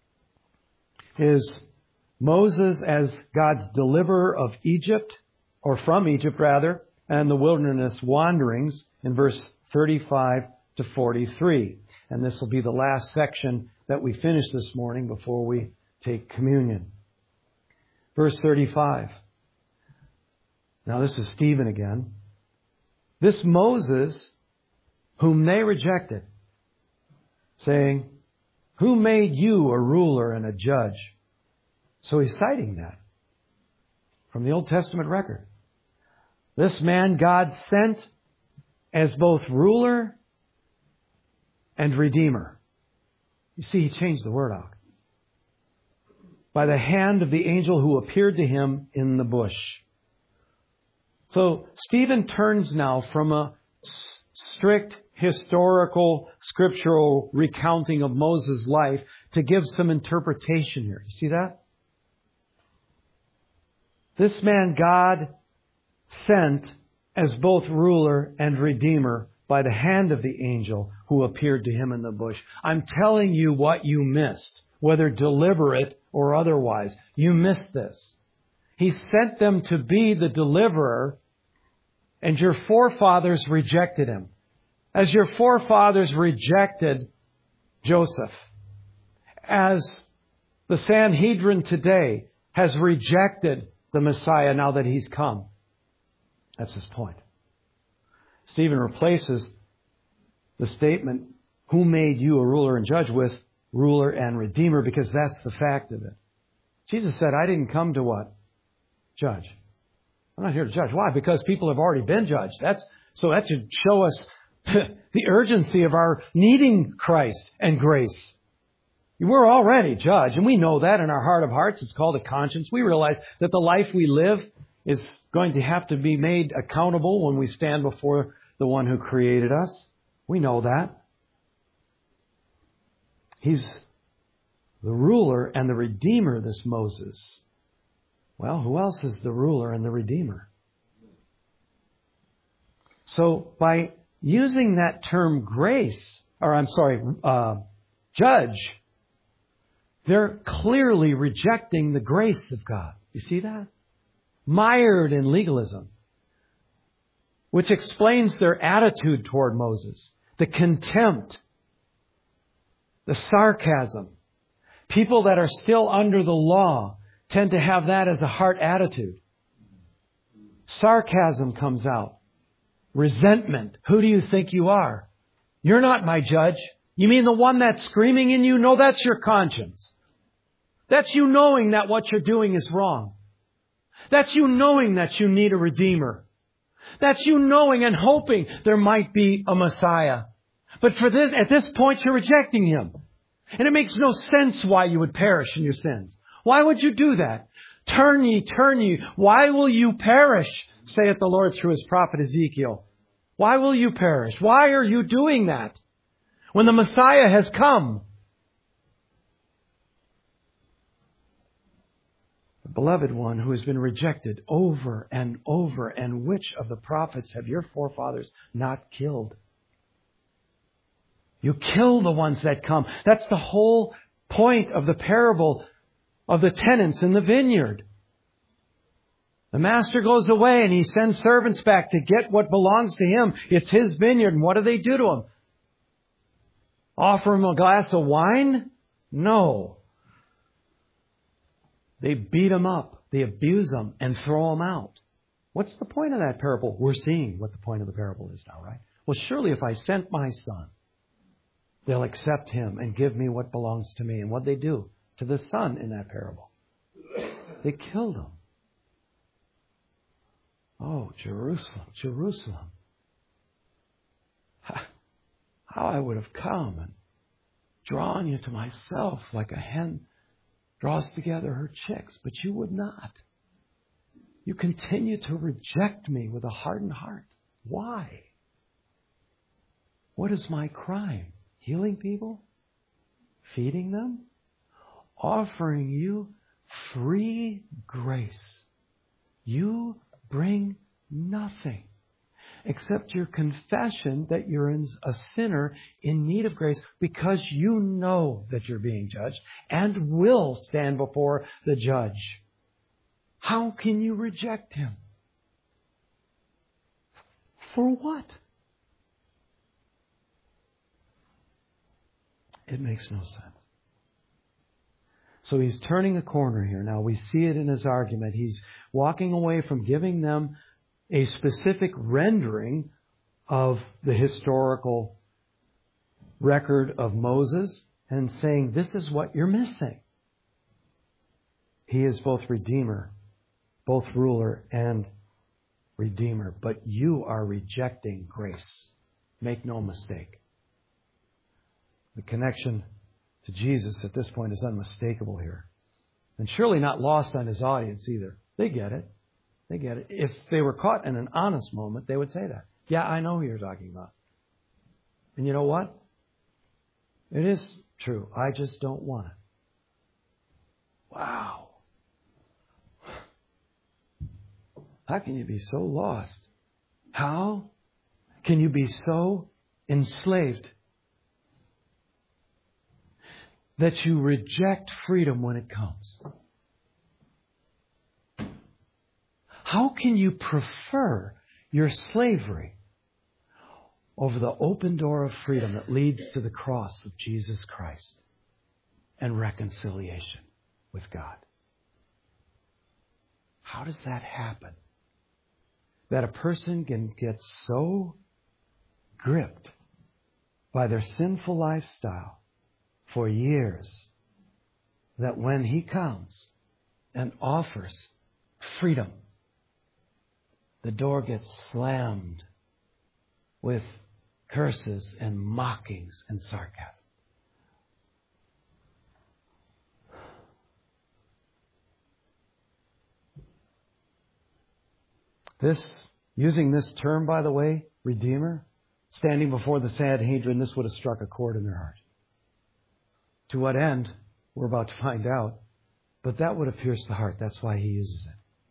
is Moses as God's deliverer of Egypt, or from Egypt rather, and the wilderness wanderings in verse thirty-five to forty-three. And this will be the last section that we finish this morning before we take communion. Verse thirty-five. Now this is Stephen again. This Moses, whom they rejected, saying, who made you a ruler and a judge? So he's citing that from the Old Testament record. This man God sent as both ruler and redeemer. You see, he changed the word out. By the hand of the angel who appeared to him in the bush. So Stephen turns now from a strict historical, scriptural recounting of Moses' life to give some interpretation here. You see that? This man God sent as both ruler and redeemer by the hand of the angel who appeared to him in the bush. I'm telling you what you missed, whether deliberate or otherwise. You missed this. He sent them to be the deliverer, and your forefathers rejected Him. As your forefathers rejected Joseph, as the Sanhedrin today has rejected the Messiah now that He's come. That's his point. Stephen replaces the statement, who made you a ruler and judge, with ruler and redeemer, because that's the fact of it. Jesus said, I didn't come to what? Judge. I'm not here to judge. Why? Because people have already been judged. That's so that should show us the urgency of our needing Christ and grace. We're already judged, and we know that in our heart of hearts. It's called a conscience. We realize that the life we live is going to have to be made accountable when we stand before the one who created us. We know that. He's the ruler and the redeemer, this Moses. Well, who else is the ruler and the redeemer? So by using that term grace, or I'm sorry, uh, judge, they're clearly rejecting the grace of God. You see that? Mired in legalism, which explains their attitude toward Moses. The contempt, the sarcasm. People that are still under the law tend to have that as a heart attitude. Sarcasm comes out. Resentment. Who do you think you are? You're not my judge. You mean the one that's screaming in you? No, that's your conscience. That's you knowing that what you're doing is wrong. That's you knowing that you need a Redeemer. That's you knowing and hoping there might be a Messiah. But for this, at this point, you're rejecting Him. And it makes no sense why you would perish in your sins. Why would you do that? Turn ye, turn ye. Why will you perish? Saith the Lord through His prophet Ezekiel. Why will you perish? Why are you doing that? When the Messiah has come. The beloved one who has been rejected over and over, and which of the prophets have your forefathers not killed? You kill the ones that come. That's the whole point of the parable of the tenants in the vineyard. The master goes away and he sends servants back to get what belongs to him. It's his vineyard. And what do they do to him? Offer him a glass of wine? No. They beat him up. They abuse him and throw him out. What's the point of that parable? We're seeing what the point of the parable is now, right? Well, surely if I sent my son, they'll accept him and give me what belongs to me. And what they do to the son in that parable? They killed him. Oh, Jerusalem, Jerusalem. How I would have come and drawn you to myself like a hen draws together her chicks, but you would not. You continue to reject me with a hardened heart. Why? What is my crime? Healing people? Feeding them? Offering you free grace. You bring nothing except your confession that you're a sinner in need of grace, because you know that you're being judged and will stand before the judge. How can you reject Him? For what? It makes no sense. So he's turning a corner here. Now we see it in his argument. He's walking away from giving them a specific rendering of the historical record of Moses and saying, this is what you're missing. He is both Redeemer, both ruler and Redeemer. But you are rejecting grace. Make no mistake. The connection to Jesus at this point is unmistakable here. And surely not lost on his audience either. They get it. They get it. If they were caught in an honest moment, they would say that. Yeah, I know who you're talking about. And you know what? It is true. I just don't want it. Wow. How can you be so lost? How can you be so enslaved that you reject freedom when it comes? How can you prefer your slavery over the open door of freedom that leads to the cross of Jesus Christ and reconciliation with God? How does that happen? That a person can get so gripped by their sinful lifestyle for years that when He comes and offers freedom, the door gets slammed with curses and mockings and sarcasm. This, using this term, by the way, Redeemer, standing before the Sanhedrin, this would have struck a chord in their heart. To what end? We're about to find out. But that would have pierced the heart. That's why He uses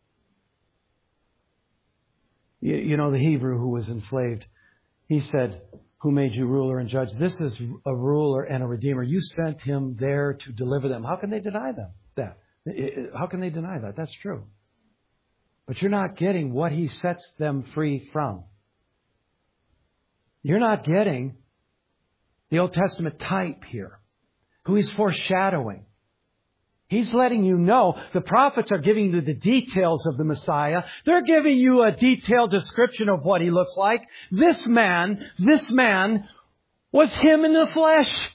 it. You, you know, the Hebrew who was enslaved, he said, who made you ruler and judge? This is a ruler and a redeemer. You sent Him there to deliver them. How can they deny them? That? How can they deny that? That's true. But you're not getting what He sets them free from. You're not getting the Old Testament type here, who He's foreshadowing. He's letting you know. The prophets are giving you the details of the Messiah. They're giving you a detailed description of what He looks like. This man, this man was Him in the flesh.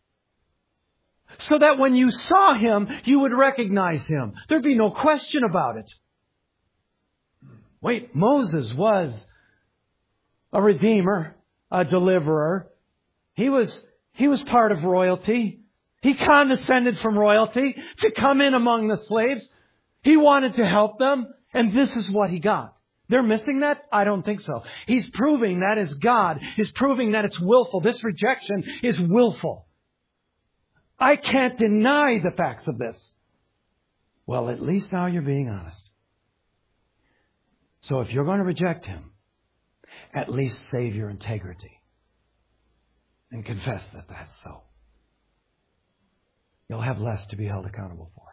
So that when you saw Him, you would recognize Him. There'd be no question about it. Wait, Moses was a redeemer, a deliverer. He was, he was part of royalty. He condescended from royalty to come in among the slaves. He wanted to help them, and this is what he got. They're missing that? I don't think so. He's proving that is God. He's proving that it's willful. This rejection is willful. I can't deny the facts of this. Well, at least now you're being honest. So if you're going to reject Him, at least save your integrity and confess that that's so. You'll have less to be held accountable for.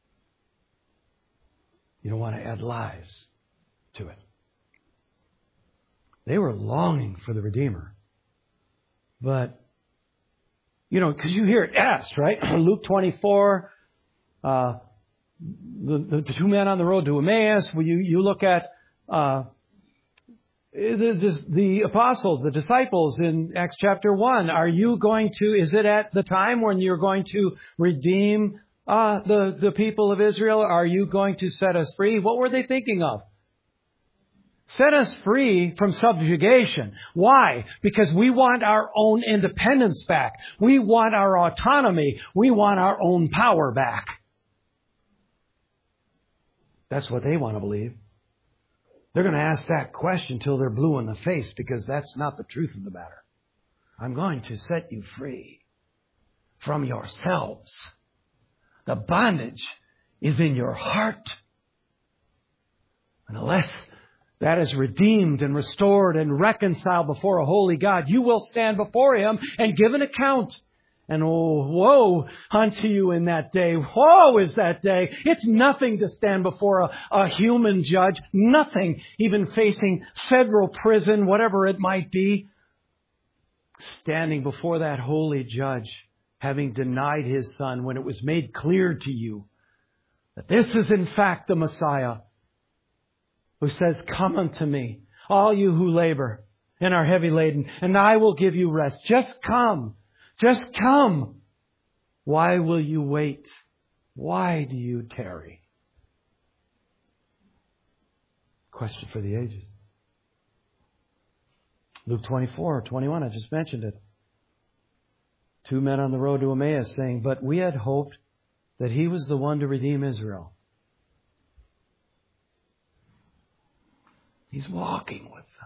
You don't want to add lies to it. They were longing for the Redeemer. But, you know, because you hear it asked, right? Luke twenty-four, uh, the, the two men on the road to Emmaus, well, you, you look at uh, the, the, the apostles, the disciples in Acts chapter one. Are you going to, is it at the time when you're going to redeem uh, the, the people of Israel? Are you going to set us free? What were they thinking of? Set us free from subjugation. Why? Because we want our own independence back. We want our autonomy. We want our own power back. That's what they want to believe. They're going to ask that question till they're blue in the face, because that's not the truth of the matter. I'm going to set you free from yourselves. The bondage is in your heart. And unless that is redeemed and restored and reconciled before a holy God, you will stand before Him and give an account. And oh, woe unto you in that day. Woe is that day. It's nothing to stand before a, a human judge. Nothing. Even facing federal prison, whatever it might be. Standing before that holy judge, having denied His Son when it was made clear to you that this is in fact the Messiah, who says, come unto me, all you who labor and are heavy laden, and I will give you rest. Just come. Just come. Why will you wait? Why do you tarry? Question for the ages. Luke twenty-four, twenty-one, I just mentioned it. Two men on the road to Emmaus saying, but we had hoped that He was the one to redeem Israel. He's walking with them.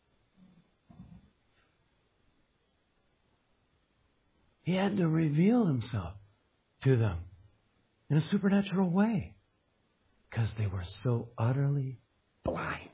He had to reveal Himself to them in a supernatural way because they were so utterly blind.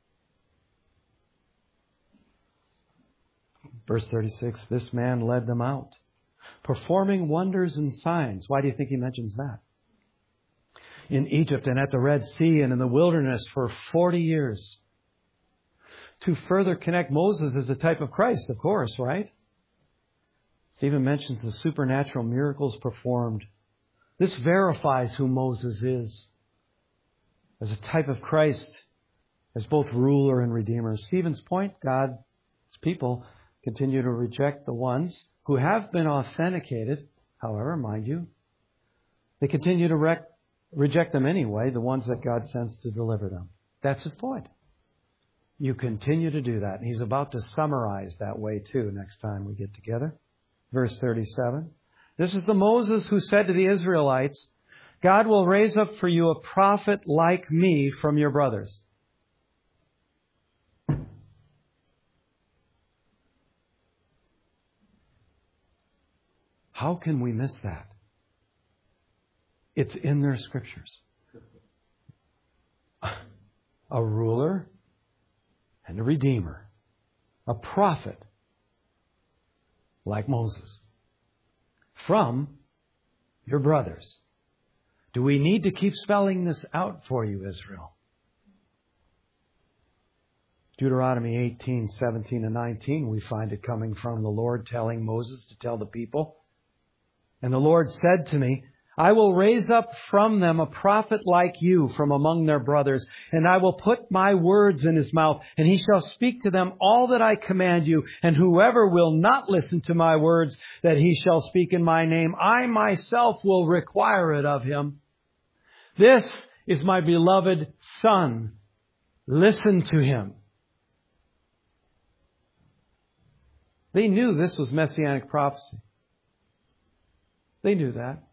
Verse thirty-six, this man led them out, performing wonders and signs. Why do you think He mentions that? In Egypt and at the Red Sea and in the wilderness for forty years. To further connect Moses as a type of Christ, of course, right? Stephen mentions the supernatural miracles performed. This verifies who Moses is as a type of Christ, as both ruler and redeemer. Stephen's point, God's people continue to reject the ones who have been authenticated. However, mind you, they continue to rec- reject them anyway, the ones that God sends to deliver them. That's his point. You continue to do that. And he's about to summarize that way too next time we get together. Verse thirty-seven. This is the Moses who said to the Israelites, God will raise up for you a prophet like me from your brothers. How can we miss that? It's in their scriptures. A ruler and a redeemer. A prophet like Moses. From your brothers. Do we need to keep spelling this out for you, Israel? Deuteronomy eighteen, seventeen, and nineteen, we find it coming from the Lord telling Moses to tell the people. And the Lord said to me, I will raise up from them a prophet like you from among their brothers, and I will put my words in his mouth, and he shall speak to them all that I command you. And whoever will not listen to my words that he shall speak in my name, I myself will require it of him. This is my beloved Son. Listen to him. They knew this was messianic prophecy. They knew that.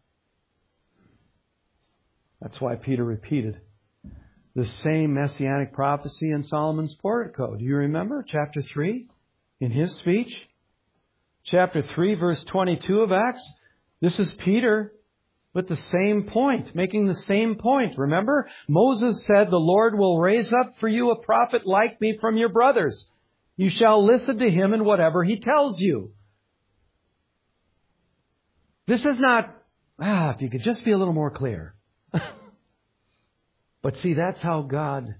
That's why Peter repeated the same messianic prophecy in Solomon's portico. Do you remember chapter three in his speech? Chapter three, verse twenty-two of Acts. This is Peter with the same point, making the same point. Remember, Moses said, the Lord will raise up for you a prophet like me from your brothers. You shall listen to him in whatever he tells you. This is not, ah, if you could just be a little more clear. But see, that's how God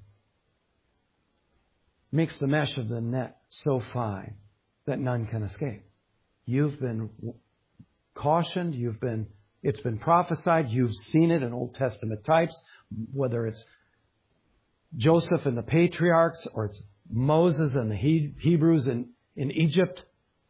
makes the mesh of the net so fine that none can escape. You've been cautioned, you've been, it's been prophesied, you've seen it in Old Testament types, whether it's Joseph and the patriarchs or it's Moses and the he- Hebrews in, in Egypt.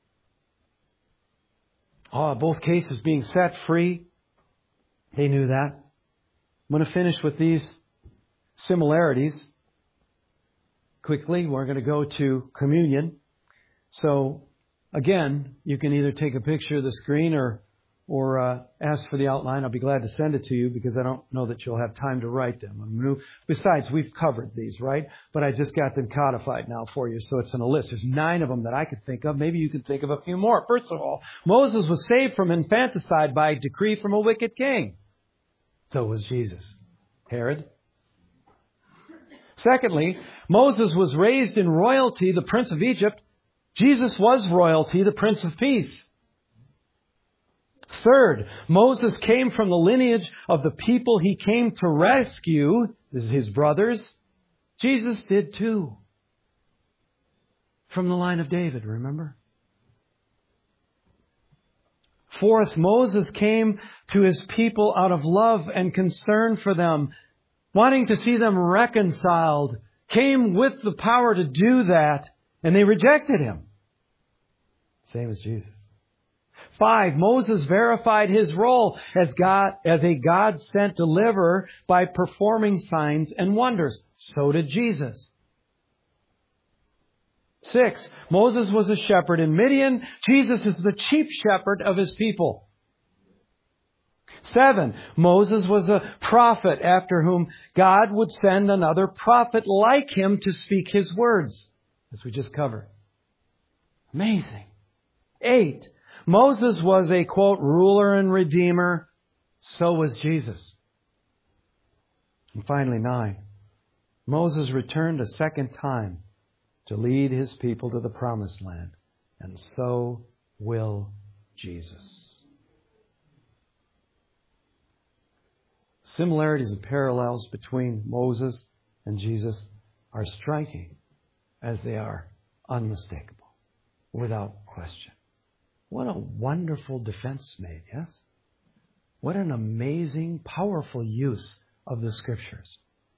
Oh, both cases being set free. They knew that. I'm going to finish with these similarities. Quickly, we're going to go to communion. So, again, you can either take a picture of the screen or or uh, ask for the outline. I'll be glad to send it to you because I don't know that you'll have time to write them. Besides, we've covered these, right? But I just got them codified now for you, so it's in a list. There's nine of them that I could think of. Maybe you can think of a few more. First of all, Moses was saved from infanticide by decree from a wicked king. So was Jesus. Herod. Secondly, Moses was raised in royalty, the Prince of Egypt. Jesus was royalty, the Prince of Peace. Third, Moses came from the lineage of the people he came to rescue, his brothers. Jesus did too. From the line of David, remember? Fourth, Moses came to his people out of love and concern for them, wanting to see them reconciled, came with the power to do that, and they rejected him. Same as Jesus. Five, Moses verified his role as God, as a God-sent deliverer by performing signs and wonders. So did Jesus. Six, Moses was a shepherd in Midian. Jesus is the chief shepherd of his people. Seven, Moses was a prophet after whom God would send another prophet like him to speak his words, as we just covered. Amazing. Eight, Moses was a, quote, ruler and redeemer. So was Jesus. And finally, nine, Moses returned a second time to lead his people to the promised land. And so will Jesus. Similarities and parallels between Moses and Jesus are striking as they are unmistakable, without question. What a wonderful defense made, yes? What an amazing, powerful use of the Scriptures.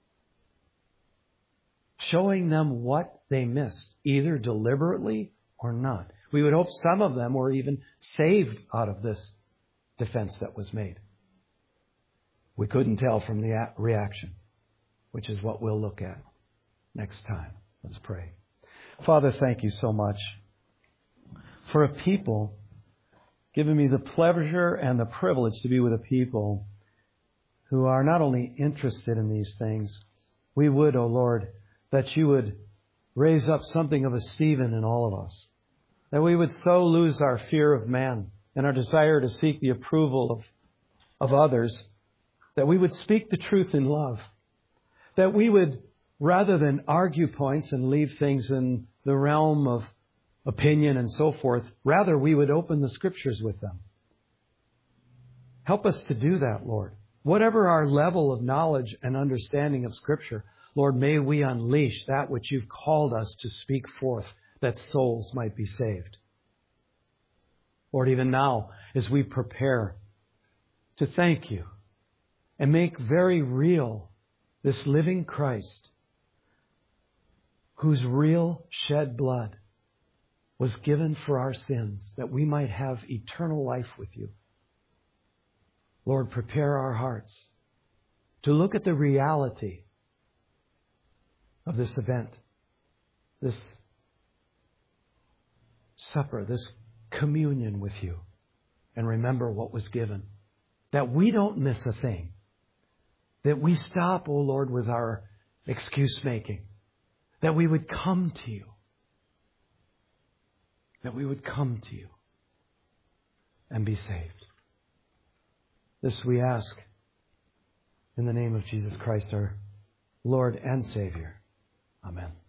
Showing them what they missed, either deliberately or not. We would hope some of them were even saved out of this defense that was made. We couldn't tell from the reaction, which is what we'll look at next time. Let's pray. Father, thank you so much for a people giving me the pleasure and the privilege to be with a people who are not only interested in these things. We would, O Lord, that you would raise up something of a Stephen in all of us. That we would so lose our fear of man and our desire to seek the approval of, of others, that we would speak the truth in love. That we would, rather than argue points and leave things in the realm of opinion and so forth, rather we would open the Scriptures with them. Help us to do that, Lord. Whatever our level of knowledge and understanding of Scripture, Lord, may we unleash that which You've called us to speak forth, that souls might be saved. Lord, even now, as we prepare to thank You and make very real this living Christ, whose real shed blood was given for our sins, that we might have eternal life with You. Lord, prepare our hearts to look at the reality of this event, this supper, this communion with You, and remember what was given. That we don't miss a thing. That we stop, O Lord, with our excuse making. That we would come to You. That we would come to You and be saved. This we ask in the name of Jesus Christ, our Lord and Savior. Amen.